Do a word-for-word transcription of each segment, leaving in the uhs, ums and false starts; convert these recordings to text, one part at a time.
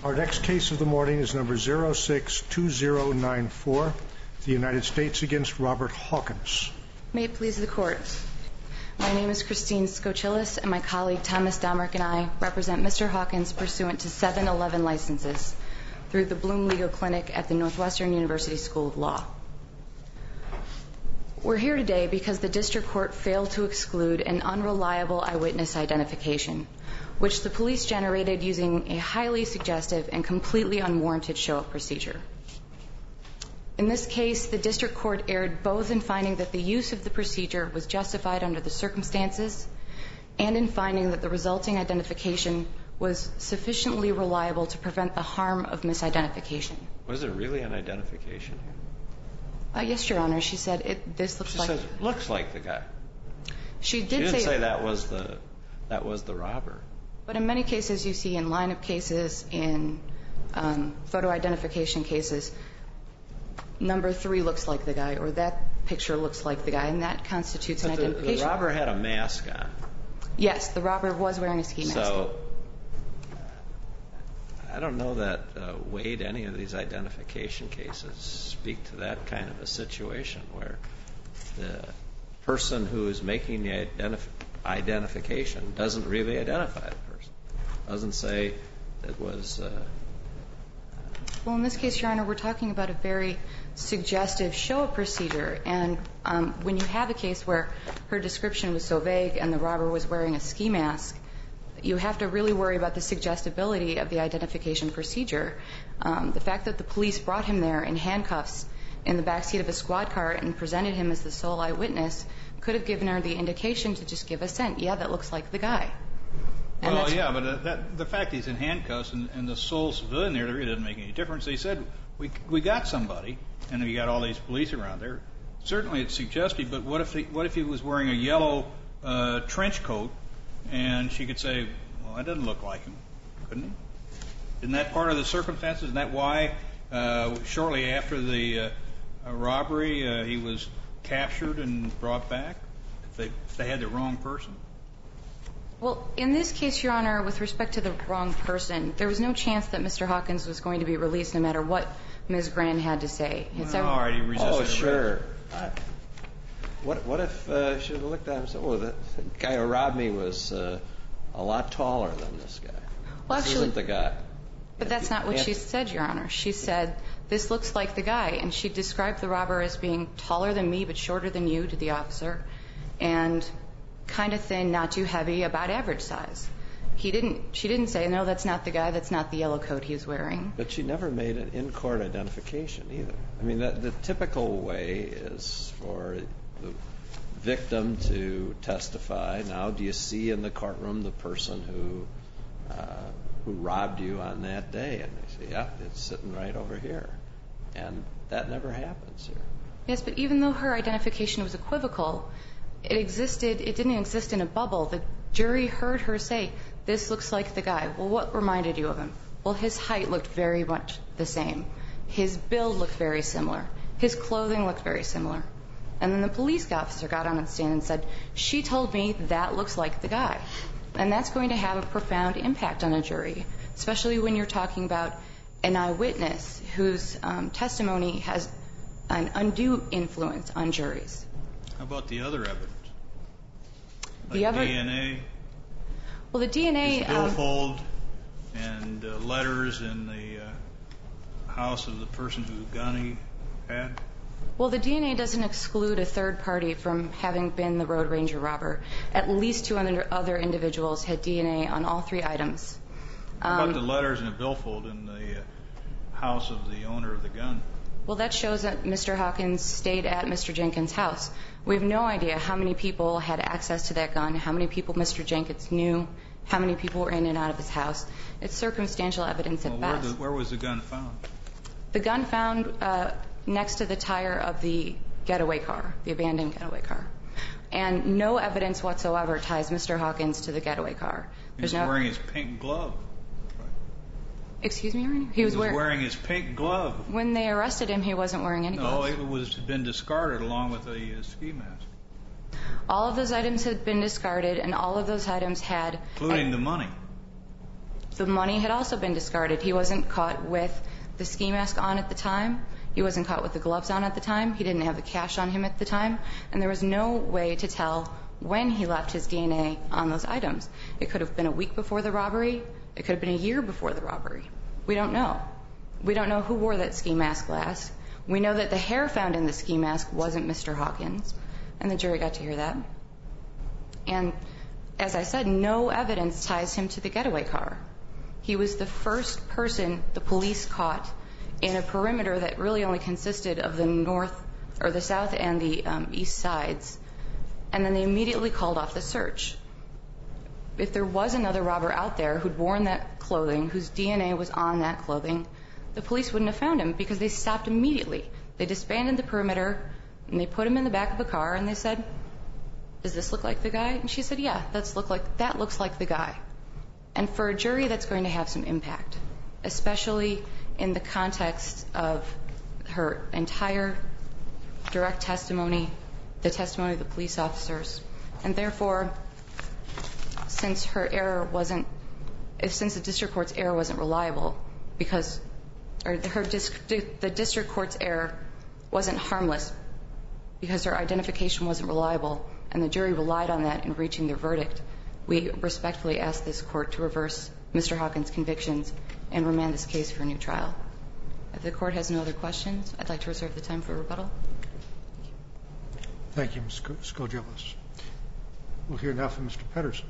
Our next case of the morning is number zero six two zero nine four, the United States against Robert Hawkins. May it please the Court. My name is Christine Skochilis, and my colleague Thomas Domerick and I represent Mister Hawkins pursuant to seven eleven licenses through the Bloom Legal Clinic at the Northwestern University School of Law. We're here today because the District Court failed to exclude an unreliable eyewitness identification, which the police generated using a highly suggestive and completely unwarranted show-up procedure. In this case, the District Court erred both in finding that the use of the procedure was justified under the circumstances and in finding that the resulting identification was sufficiently reliable to prevent the harm of misidentification. Was it really an identification? Uh, yes, Your Honor. She said it. This looks she like. She says it looks like the guy. She did she didn't say, say that was the that was the robber. But in many cases, you see in lineup cases, in um, photo identification cases, number three looks like the guy, or that picture looks like the guy, and that constitutes but an the, identification. The robber had a mask on. Yes, the robber was wearing a ski mask. So I don't know that uh, Wade, any of these identification cases speak to that kind of a situation where the person who is making the identif- identification doesn't really identify the person, doesn't say it was. Uh, well, in this case, Your Honor, we're talking about a very suggestive show-up procedure, and um, when you have a case where her description was so vague and the robber was wearing a ski mask, you have to really worry about the suggestibility of the identification procedure. Um, the fact that the police brought him there in handcuffs in the backseat of a squad car and presented him as the sole eyewitness could have given her the indication to just give assent. Yeah, that looks like the guy. And well, yeah, but uh, that, the fact he's in handcuffs and, and the sole civilian there, it really doesn't make any difference. They said, we we got somebody, and we got all these police around there. Certainly it's suggestive, but what if he, what if he was wearing a yellow uh, trench coat, and she could say, well, that doesn't look like him, couldn't he? Isn't that part of the circumstances? Isn't that why uh, shortly after the uh, uh, robbery uh, he was captured and brought back? If they, if they had the wrong person? Well, in this case, Your Honor, with respect to the wrong person, there was no chance that Mister Hawkins was going to be released no matter what Miz Gran had to say. It's well, all right, he resisted oh, sure. I, what, what if uh, she would have looked at him and said, oh, the guy who robbed me was uh, a lot taller than this guy. Well, this actually, isn't the guy. But that's not what she said, Your Honor. She said, this looks like the guy, and she described the robber as being taller than me but shorter than you to the officer, and kind of thin, not too heavy, about average size. He didn't. She didn't say, no, that's not the guy, that's not the yellow coat he was wearing. But she never made an in-court identification either. I mean, that, the typical way is for the victim to testify. Now, do you see in the courtroom the person who uh, who robbed you on that day? And they say, yeah, it's sitting right over here. And that never happens here. Yes, but even though her identification was equivocal, it existed, it didn't exist in a bubble. The jury heard her say, this looks like the guy. Well, what reminded you of him? Well, his height looked very much the same. His build looked very similar. His clothing looked very similar. And then the police officer got on the stand and said, she told me that looks like the guy. And that's going to have a profound impact on a jury, especially when you're talking about an eyewitness whose um, testimony has an undue influence on juries. How about the other evidence? Like the other, D N A? Well, the D N A... His billfold um, and uh, letters in the uh, house of the person whose gun he had? Well, the D N A doesn't exclude a third party from having been the Road Ranger robber. At least two other individuals had D N A on all three items. How about um, the letters in the billfold in the uh, house of the owner of the gun? Well, that shows that Mister Hawkins stayed at Mister Jenkins' house. We have no idea how many people had access to that gun, how many people Mister Jenkins knew, how many people were in and out of his house. It's circumstantial evidence at well, best. Where, the, where was the gun found? The gun found uh, next to the tire of the getaway car, the abandoned getaway car. And no evidence whatsoever ties Mister Hawkins to the getaway car. He was no... wearing his pink glove. Excuse me, Your Honor? He, he was, was wearing... wearing his pink glove. When they arrested him, he wasn't wearing any gloves. No, it was been discarded along with the uh, ski mask. All of those items had been discarded, and all of those items had... Including a... the money. the money had also been discarded. He wasn't caught with the ski mask on at the time. He wasn't caught with the gloves on at the time. He didn't have the cash on him at the time. And there was no way to tell when he left his D N A on those items. It could have been a week before the robbery. It could have been a year before the robbery. We don't know. We don't know who wore that ski mask last. We know that the hair found in the ski mask wasn't Mister Hawkins, and the jury got to hear that. And as I said, no evidence ties him to the getaway car. He was the first person the police caught in a perimeter that really only consisted of the north or the south and the um, east sides. And then they immediately called off the search. If there was another robber out there who'd worn that clothing, whose D N A was on that clothing, the police wouldn't have found him because they stopped immediately. They disbanded the perimeter, and they put him in the back of a car, and they said, does this look like the guy? And she said, yeah, that's look like, that looks like the guy. And for a jury, that's going to have some impact, especially in the context of her entire direct testimony, the testimony of the police officers. And therefore, since her error wasn't, if since the district court's error wasn't reliable, because, or her the district court's error wasn't harmless because her identification wasn't reliable, and the jury relied on that in reaching their verdict, we respectfully ask this court to reverse Mister Hawkins' convictions and remand this case for a new trial. If the court has no other questions, I'd like to reserve the time for rebuttal. Thank you, Miz Skogelis. We'll hear now from Mister Pedersen.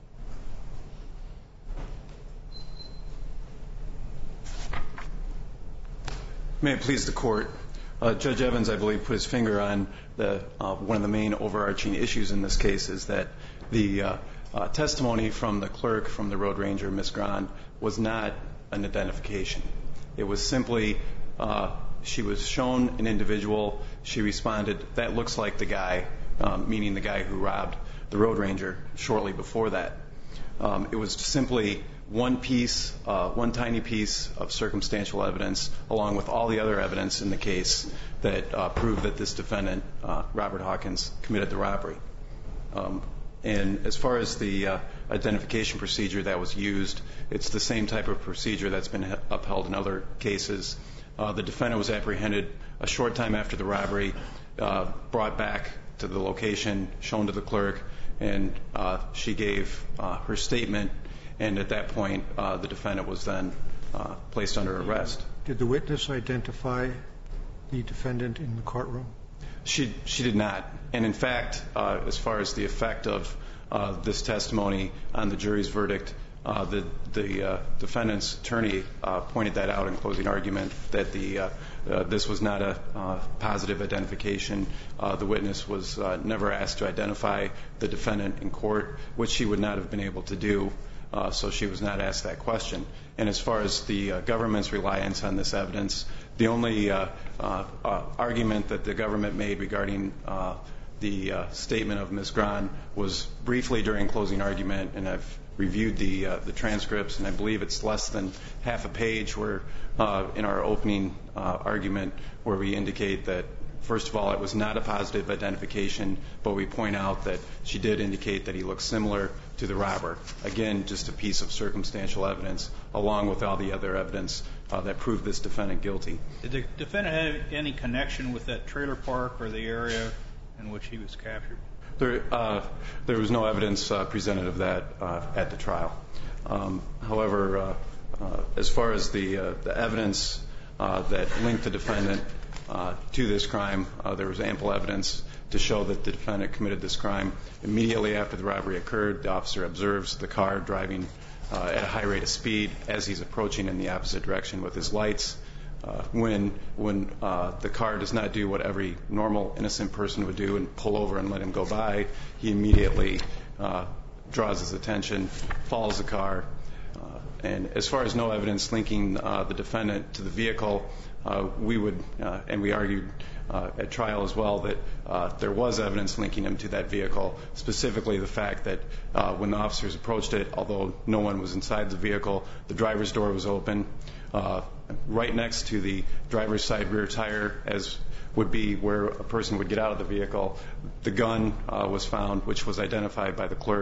May it please the court. Uh, Judge Evans, I believe, put his finger on the, uh, one of the main overarching issues in this case is that the uh, uh, testimony from the clerk, from the road ranger, Miz Grand, was not an identification. It was simply, uh, she was shown an individual. She responded, that looks like the guy, um, meaning the guy who robbed the road ranger shortly before that. Um, it was simply one piece, uh, one tiny piece of circumstantial evidence, along with all the other evidence in the case that uh, proved that this defendant, uh, Robert Hawkins, committed the robbery. Um, and as far as the uh, identification procedure that was used, it's the same type of procedure that's been upheld in other cases. Uh, the defendant was apprehended a short time after the robbery, uh, brought back to the location, shown to the clerk, and uh, she gave uh, her statement. And at that point, uh, the defendant was then uh, placed under arrest. Did the witness identify the defendant in the courtroom? She she did not. And in fact, uh, as far as the effect of uh, this testimony on the jury's verdict, uh, the the uh, defendant's attorney uh, pointed that out in closing argument that the uh, uh, this was not a uh, positive identification. Uh, the witness was uh, never asked to identify the defendant in court, which she would not have been able to do. Uh, so she was not asked that question. And as far as the uh, government's reliance on this evidence, the only uh, uh, uh, argument that the government made regarding uh, the uh, statement of Miz Grand was briefly during closing argument, and I've reviewed the uh, the transcripts, and I believe it's less than half a page where uh, in our opening uh, argument where we indicate that, first of all, it was not a positive identification, but we point out that she did indicate that he looked similar to the robber. Again, just a piece of circumstantial evidence, along with all the other evidence uh, that proved this defendant guilty. Did the defendant have any connection with that trailer park or the area in which he was captured? There, uh, there was no evidence uh, presented of that uh, at the trial. Um, however, uh, uh, as far as the, uh, the evidence uh, that linked the defendant Uh, to this crime, uh, there was ample evidence to show that the defendant committed this crime. Immediately after the robbery occurred, the officer observes the car driving uh, at a high rate of speed as he's approaching in the opposite direction with his lights. Uh, when when uh, the car does not do what every normal, innocent person would do and pull over and let him go by, he immediately uh, draws his attention, follows the car. Uh, and as far as no evidence linking uh, the defendant to the vehicle, Uh, we would, uh, and we argued uh, at trial as well, that uh, there was evidence linking him to that vehicle, specifically the fact that uh, when the officers approached it, although no one was inside the vehicle, the driver's door was open. Uh, right next to the driver's side rear tire, as would be where a person would get out of the vehicle, the gun uh, was found, which was identified by the clerk,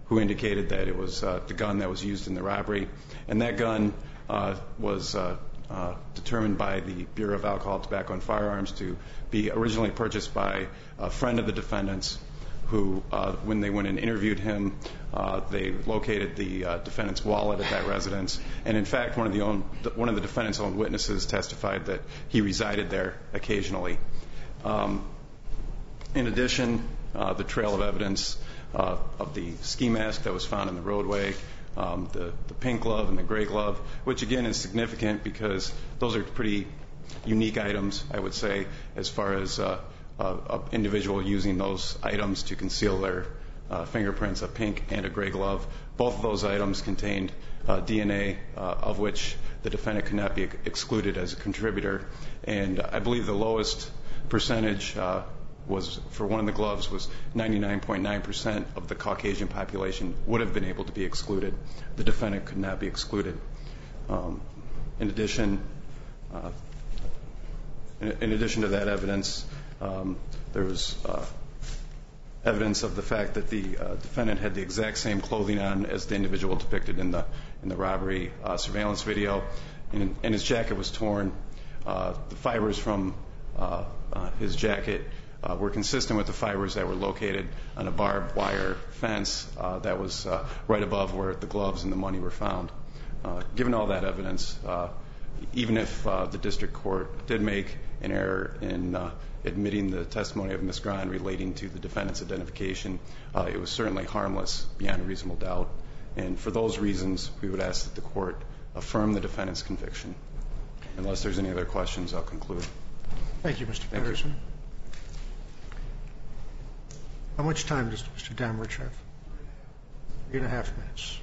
who indicated that it was uh, the gun that was used in the robbery. And that gun uh, was uh, uh, determined by the Bureau of Alcohol, Tobacco, and Firearms to be originally purchased by a friend of the defendant's, who, uh, when they went and interviewed him, uh, they located the uh, defendant's wallet at that residence. And in fact, one of the own, one of the defendant's own witnesses testified that he resided there occasionally. Um, in addition, uh, the trail of evidence uh, of the ski mask that was found in the roadway, um, the, the pink glove and the gray glove, which again is significant because those are pretty unique items, I would say, as far as uh, an individual using those items to conceal their uh, fingerprints, a pink and a gray glove. Both of those items contained uh, D N A, uh, of which the defendant could not be excluded as a contributor. And I believe the lowest percentage uh, was, for one of the gloves, was ninety-nine point nine percent of the Caucasian population would have been able to be excluded. The defendant could not be excluded. Um, in addition, uh, in, in addition to that evidence, Um, there was uh, evidence of the fact that the uh, defendant had the exact same clothing on as the individual depicted in the in the robbery uh, surveillance video, and, and his jacket was torn. Uh, the fibers from uh, uh, his jacket uh, were consistent with the fibers that were located on a barbed wire fence uh, that was uh, right above where the gloves and the money were found. Uh, given all that evidence, uh, even if uh, the district court did make an error in uh, admitting the testimony of Miz Grahn relating to the defendant's identification, uh, it was certainly harmless beyond a reasonable doubt. And for those reasons, we would ask that the court affirm the defendant's conviction. Unless there's any other questions, I'll conclude. Thank you, Mister Patterson. How much time does Mister Damrich have? Three and a half minutes.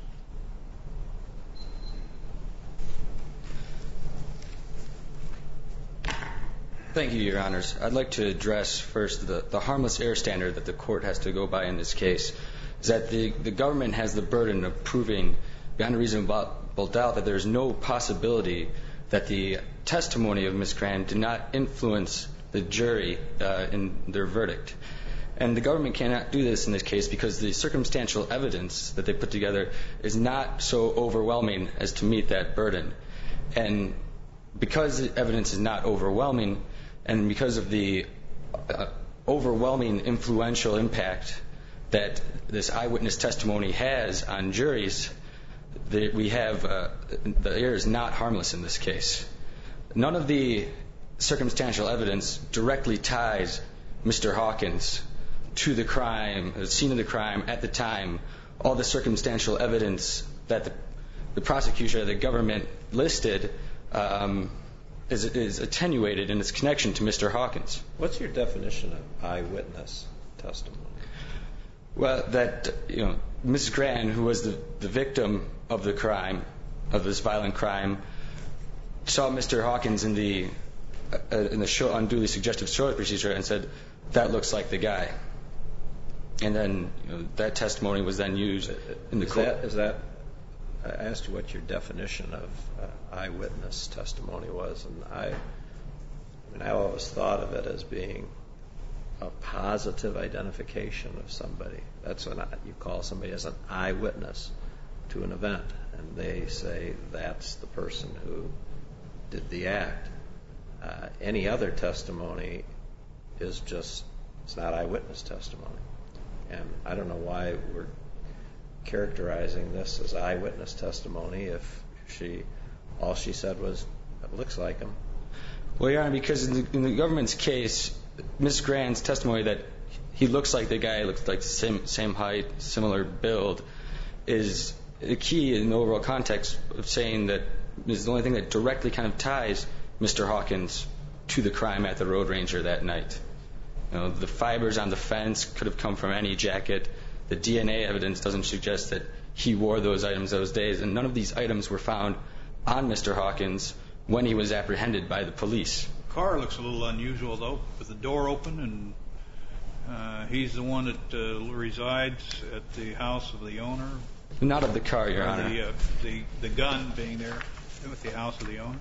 Thank you, Your Honors. I'd like to address first the, the harmless error standard that the court has to go by in this case, is that the, the government has the burden of proving beyond a reasonable doubt that there's no possibility that the testimony of Miz Grahn did not influence the jury uh, in their verdict. And the government cannot do this in this case because the circumstantial evidence that they put together is not so overwhelming as to meet that burden. And because the evidence is not overwhelming, and because of the uh, overwhelming influential impact that this eyewitness testimony has on juries, the, we have uh, the error is not harmless in this case. None of the circumstantial evidence directly ties Mister Hawkins to the crime, the scene of the crime at the time. All the circumstantial evidence that the, the prosecution or the government listed um, Is, is attenuated in its connection to Mister Hawkins. What's your definition of eyewitness testimony? Well, that, you know, Missus Grahn, who was the, the victim of the crime, of this violent crime, saw Mister Hawkins in the uh, in the show, unduly suggestive shoulder procedure and said, "That looks like the guy." And then, you know, that testimony was then used in the is court. That, is that I asked you what your definition of uh, eyewitness testimony was, and I, I mean, I always thought of it as being a positive identification of somebody. That's when I, you call somebody as an eyewitness to an event, and they say that's the person who did the act. Uh, any other testimony is just, it's not eyewitness testimony. And I don't know why we're characterizing this as eyewitness testimony if she, all she said was, it looks like him. Well, Your Honor, because in the, in the government's case, Miz Grahn's testimony that he looks like the guy, looks like the same, same height, similar build, is the key in the overall context of saying that is the only thing that directly kind of ties Mister Hawkins to the crime at the Road Ranger that night. You know, the fibers on the fence could have come from any jacket. The D N A evidence doesn't suggest that he wore those items those days, and none of these items were found on Mister Hawkins when he was apprehended by the police. The car looks a little unusual, though, with the door open, and uh, he's the one that uh, resides at the house of the owner. Not of the car, Your or Honor. The, uh, the, the gun being there with the house of the owner.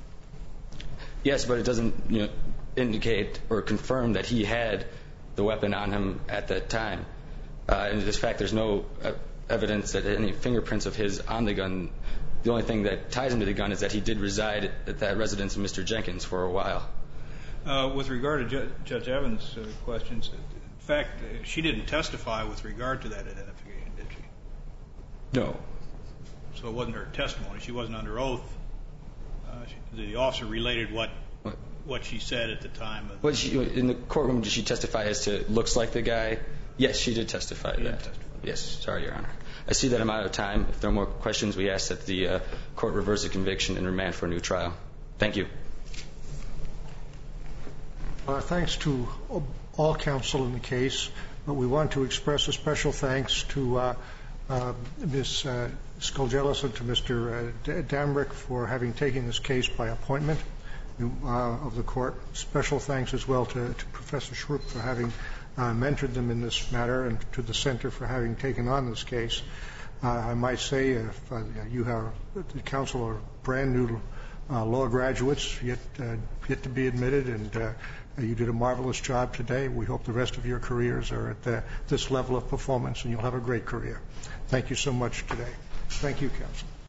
Yes, but it doesn't, you know, indicate or confirm that he had the weapon on him at that time. Uh, in this fact, there's no uh, evidence that any fingerprints of his on the gun. The only thing that ties him to the gun is that he did reside at that residence of Mister Jenkins for a while. Uh, with regard to Ju- Judge Evans' uh, questions, in fact, uh, she didn't testify with regard to that identification, did she? No. So it wasn't her testimony. She wasn't under oath. Uh, she, the officer related what, What? what she said at the time. Of Was she, in the courtroom, did she testify as to looks like the guy? Yes, she did testify to She did that. testify. Yes, sorry, Your Honor. I see that I'm out of time. If there are more questions, we ask that the uh, court reverse the conviction and remand for a new trial. Thank you. Uh, thanks to all counsel in the case, but we want to express a special thanks to uh, uh, Miz Uh, Skolgelis and to Mister Uh, Dambrick for having taken this case by appointment uh, of the court. Special thanks as well to, to Professor Schrupp for having uh, mentored them in this matter, and to the Center for having taken on this case. Uh, I might say, if uh, you have the counsel are brand new uh, law graduates, yet uh, yet to be admitted, and uh, you did a marvelous job today. We hope the rest of your careers are at the, this level of performance, and you'll have a great career. Thank you so much today. Thank you, counsel.